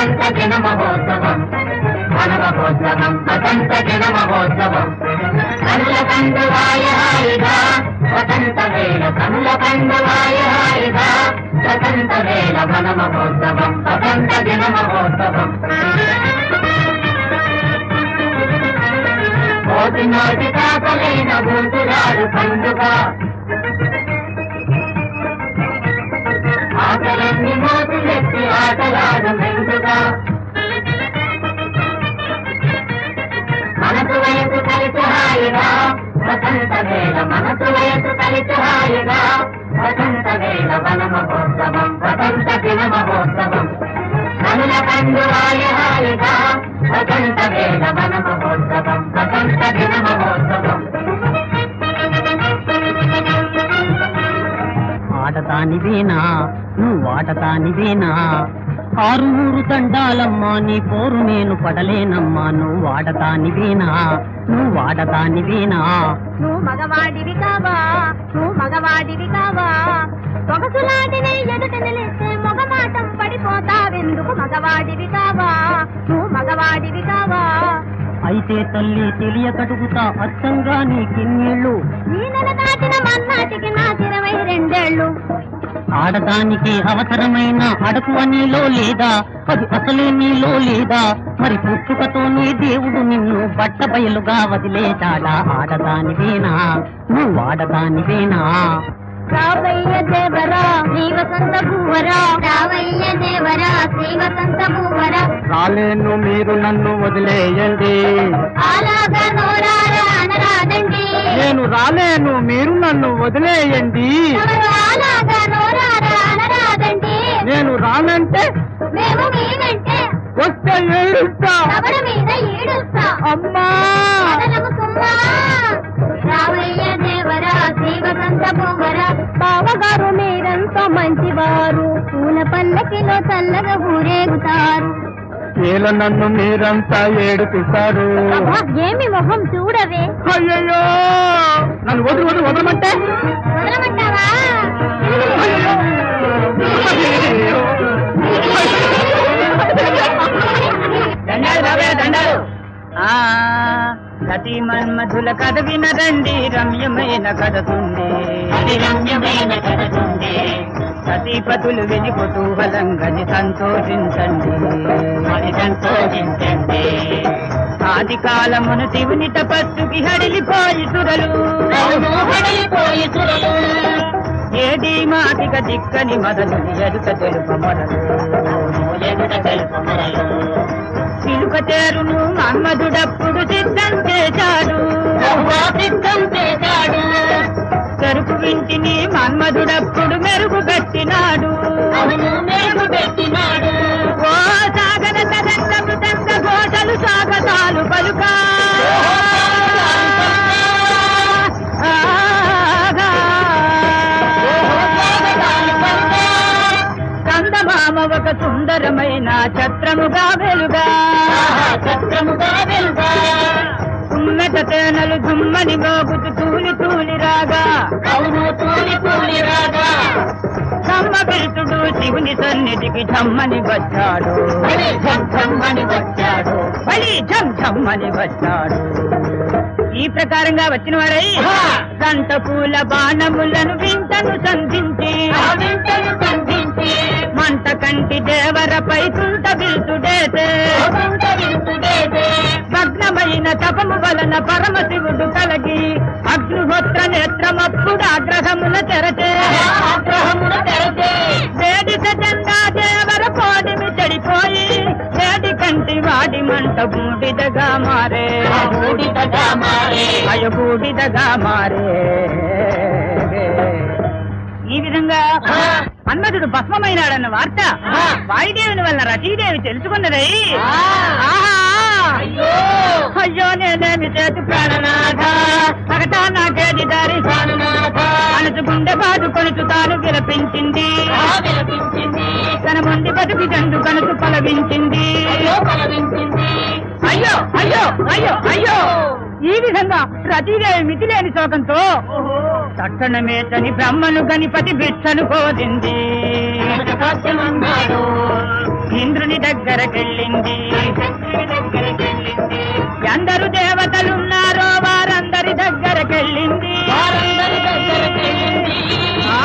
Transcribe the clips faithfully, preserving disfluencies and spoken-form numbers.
వసంత దిన మహోత్సవం వనమహోత్సవం వసంత దిన మహోత్సవం కనుల కందువాయ హాయిగా వసంత వేళ కనుల కందువాయ హాయిగా వసంత వేళ వన మహోత్సవం వసంత దిన మహోత్సవం కోటి నోటి కాకలైన బూతురాలు పండుగ ఆటలన్నీ మోతులెత్తి ఆటలాడు మెండుగా మనసు వయసు కలిసి హాయిగా వసంత వేళ మనసు వయసు కలిసి హాయిగా వసంత వేళ వన మహోత్సవం వసంత దిన మహోత్సవం కనుల కందువాయ హాయిగా వసంత వేళ వన మహోత్సవం వసంత దిన మహోత్సవం ఆటతానివేనా నువ్వు ఆటతానివేనా ఆరు ఊరు దండాలమ్మా నీ పోరు నేను పడలేనమ్మా నువ్వు ఆడతానివేనా నువ్వు ఆడతానివేనా నువ్వు మగవాడివి కావా నువ్వు మగవాడివి కావా సొగసులాడిని ఎదుట నిలిస్తే మొగమాటం పడిపోతావెందుకు మగవాడివి కావా నువ్వు మగవాడివి కావా అయితే తల్లి తెలియకడుగుతా అచ్చంగా నీకిన్నేళ్ళు ఈ నెల దాటిన మన్నాటికి నాకు ఇరవై రెండేళ్లు ఆడదానికి అవసరమైన అడుగు నీలో లేదా అది అసలే నీలో లేదా మరి పుట్టుకతోనే దేవుడు నిన్ను బట్ట బయలుగా వదిలేశాడా ఆడదానివేనా నువ్వు ఆడదానివేనా రావయ్య దేవరా శ్రీ వసంత భూవరా రావయ్య దేవరా శ్రీ వసంత భూవరా రాలేను మీరు నన్ను వదిలేయండి అలాగా నోరారా అనరాదండి నేను రాలేను మీరు నన్ను వదిలేయండి ఎవరు అలాగా నోరారా అనరాదండి నేను రానంటే మేము మీనంటే వస్తే ఏడుస్తా ఎవరి మీద ఈడుస్తా అమ్మా అదనము సుమ్మా రావయ్య దేవరా శ్రీ వసంత భూవరా బావగారు మీరంతా మంచివారు పూల పల్లకిలో చల్లగా ఊరేగుతారు ఏల నన్ను మీరంతా ఏడుపిస్తారు అబ్బా, ఏమి మొహం చూడవే అయ్యయ్యో నన్ను వదిలి వదిలి వదలమంటే వదలమంటావా దండాలు బాబే దండాలు సతీ మన్మధుల కథ వినరండి రమ్యమైన కథతుంది రమ్యమైన కథతుంది సతీపతులు విని కుతూహలంగని సంతోషించండి మరి సంతోషించండి ఆది కాలమున శివుని తపస్సుకి హడిలిపోయి సురలు హడిలిపోయి సురలు ఏది మాటిక దిక్కని మదనుని ఎదుట తెలుపు మొదలు ఎదుట తెలుపు మొదలు చిలుక చేరును మన్మధుడప్పుడు సిద్ధం చేశాడు సిద్ధం చేశాడు చెరుకు వింటిని మన్మధుడప్పుడు మెరుగు పెట్టినాడు అవును మెరుగు పెట్టినాడు ఓ సాగర తరంగ మృదంగ ఘోషలు స్వాగతాలు పలుకా చందమామ ఒక సుందరమైన ఛత్రముగా వెలుగా ఛత్రముగా వెలుగా ఉన్నత తేనెలు దుమ్మని మోగుతూ తూలి తూలి రాగా అవును తూలి తూలి రాగా సమ్మ పిలుచుడు శివుని సన్నిధికి ఝమ్మని వచ్చాడు బలి ఝమ్మని వచ్చాడు బలి ఝమ్ ఝమ్మని వచ్చాడు ఈ ప్రకారంగా వచ్చిన వాడై సంత పూల బాణములను వింతను సంధించి వింతను సంధించి మంట కంటి దేవరపై తుంట విల్చుడేసే భగ్నమైన తపము వలన పరమశివుడు కలిగి అగ్నిహోత్ర నేత్రమప్పుడు ఆగ్రహమున తెరచే ఆగ్రహమున తెరచే వేడిత జెండా దేవర కోడిమి చెడిపోయి వేడి కంటి వాడి మంట బూడిదగా మారే బూడిదగా మారే అయ బూడిదగా మారే ఈ విధంగా మన్మధుడు భస్మమైనాడన్న వార్త వాయుదేవుని వల్ల రతీదేవి తెలుసుకున్నదై అయ్యో నేనేమి చేతు ప్రాణనాథ అగటా నాకేది దారి మనసు గుండె బాధ కొనుచు తాను విలపించింది తన మొండి బతుకు జండు కనుసు పలవించింది అయ్యో అయ్యో అయ్యో అయ్యో ఈ విధంగా రతీదేవి మితిలేని శోకంతో తక్షణమే తని బ్రహ్మను గణపతి బిచ్చను కోరింది ఇంద్రుని దగ్గర దగ్గరకెళ్ళింది ఎందరు దేవతలున్నారో వారందరి దగ్గరకెళ్ళింది ఆ,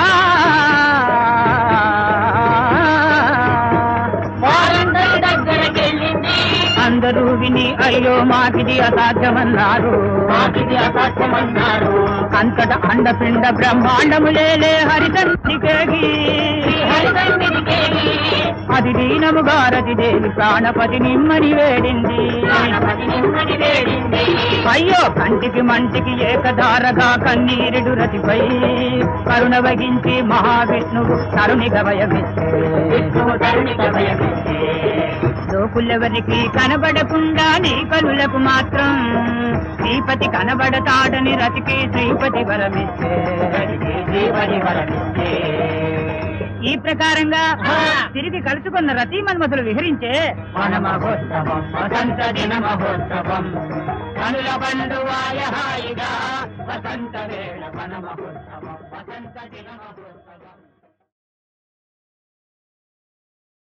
అందరూ విని అయ్యో మాకిది అసాధ్యమన్నారు మాకిది అసాధ్యమన్నారు అంతట అండపిండ బ్రహ్మాండములేలే హరితండ్రికేగి హరితండ్రికేగి అది దీనముగారది దేవి ప్రాణపతి నిమ్మని వేడింది ప్రాణపతి నిమ్మని వేడింది అయ్యో కంటికి మంటికి ఏకధారగా కన్నీరుడు రతిపై కరుణ వగించి మహావిష్ణువు తరుణి గవయమిచ్చే విష్ణువు తరుణిక భయమిచ్చే లోకులెవరికి కనబడకుండా నీ కనులకు మాత్రం శ్రీపతి కనబడతాడని రతికి శ్రీపతి వరమిచ్చే శ్రీపతి వరమిచ్చే ఈ ప్రకారంగా తిరిగి కలుసుకున్న రతి మన్మథులు విహరించే వన మహోత్సవం వసంత దిన మహోత్సవం కనుల పండువాయ హాయిగా వసంత వేళ వన మహోత్సవం వసంత దిన మహోత్సవం